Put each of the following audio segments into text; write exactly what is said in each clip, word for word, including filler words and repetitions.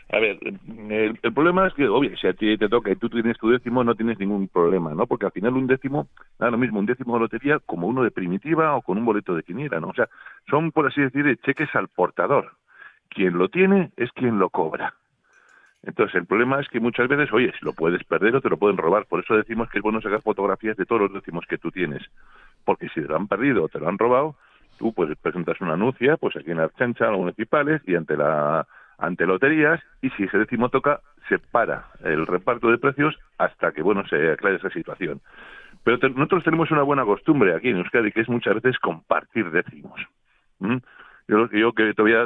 A ver, el, el problema es que, obvio, si a ti te toca y tú tienes tu décimo, no tienes ningún problema, ¿no? Porque al final un décimo, da lo mismo, un décimo de lotería como uno de primitiva o con un boleto de quiniela, ¿no? O sea, son, por así decir, cheques al portador. Quien lo tiene es quien lo cobra. Entonces, el problema es que muchas veces, oye, si lo puedes perder o te lo pueden robar. Por eso decimos que es bueno sacar fotografías de todos los décimos que tú tienes. Porque si te lo han perdido o te lo han robado, tú pues presentas una anuncia, pues aquí en la Archancha, en los municipales, y ante la ante loterías, y si ese décimo toca, se para el reparto de precios hasta que, bueno, se aclare esa situación. Pero te, nosotros tenemos una buena costumbre aquí en Euskadi, que es muchas veces compartir décimos. ¿Mm? Yo, yo que todavía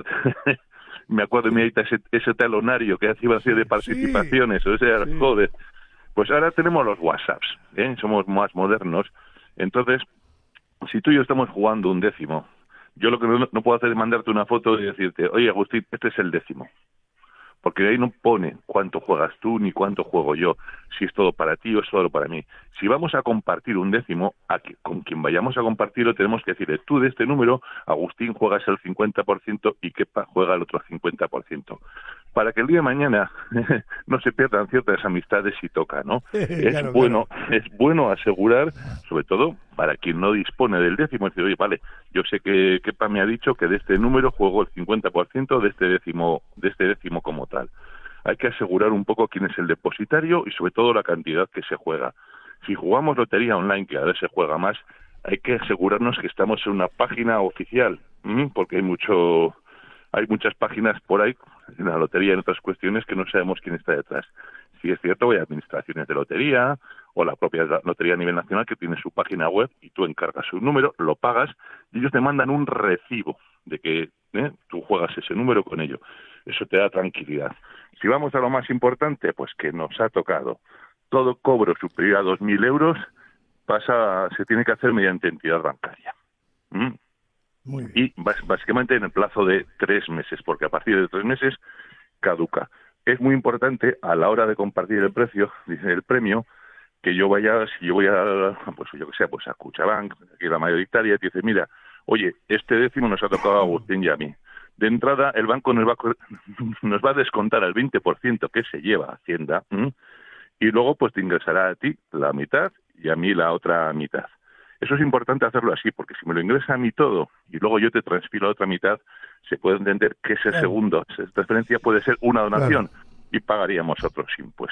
me acuerdo de mi aita ese, ese talonario que hacía así de participaciones, o sea, sí. joder. Pues ahora tenemos los WhatsApps, ¿eh? Somos más modernos. Entonces, si tú y yo estamos jugando un décimo, yo lo que no, no puedo hacer es mandarte una foto y decirte, oye, Agustín, este es el décimo. Porque ahí no pone cuánto juegas tú ni cuánto juego yo, si es todo para ti o es todo para mí. Si vamos a compartir un décimo, a que, con quien vayamos a compartirlo tenemos que decirle, tú de este número, Agustín, juegas el cincuenta por ciento y Kepa juega el otro cincuenta por ciento. Para que el día de mañana no se pierdan ciertas amistades si toca, ¿no? Es Claro, bueno, claro. es bueno asegurar, sobre todo para quien no dispone del décimo, decir, oye, vale, yo sé que Kepa me ha dicho que de este número juego el cincuenta por ciento de este décimo, de este décimo como tal. Hay que asegurar un poco quién es el depositario y sobre todo la cantidad que se juega. Si jugamos lotería online, que ahora se juega más, hay que asegurarnos que estamos en una página oficial, ¿m? Porque hay mucho, hay muchas páginas por ahí, en la lotería y en otras cuestiones, que no sabemos quién está detrás. Si es cierto, hay administraciones de lotería o la propia lotería a nivel nacional que tiene su página web y tú encargas un número, lo pagas y ellos te mandan un recibo de que ¿eh? tú juegas ese número con ello. Eso te da tranquilidad. Si vamos a lo más importante, pues que nos ha tocado. Todo cobro superior a dos mil euros pasa, se tiene que hacer mediante entidad bancaria. ¿Mm? Muy bien. Y bas- básicamente en el plazo de tres meses, porque a partir de tres meses caduca. Es muy importante a la hora de compartir el precio, dice el premio, que yo vaya, si yo voy a, pues yo que sé, pues a Cuchabank, aquí la mayoritaria, te dice, mira, oye, este décimo nos ha tocado a Agustín y a mí. De entrada, el banco nos va a, co- nos va a descontar el veinte por ciento que se lleva a Hacienda, ¿m? Y luego pues te ingresará a ti la mitad y a mí la otra mitad. Eso es importante hacerlo así, porque si me lo ingresa a mí todo y luego yo te transfiero la otra mitad, se puede entender que ese Claro, segundo, esa transferencia puede ser una claro. donación y pagaríamos otros impuestos.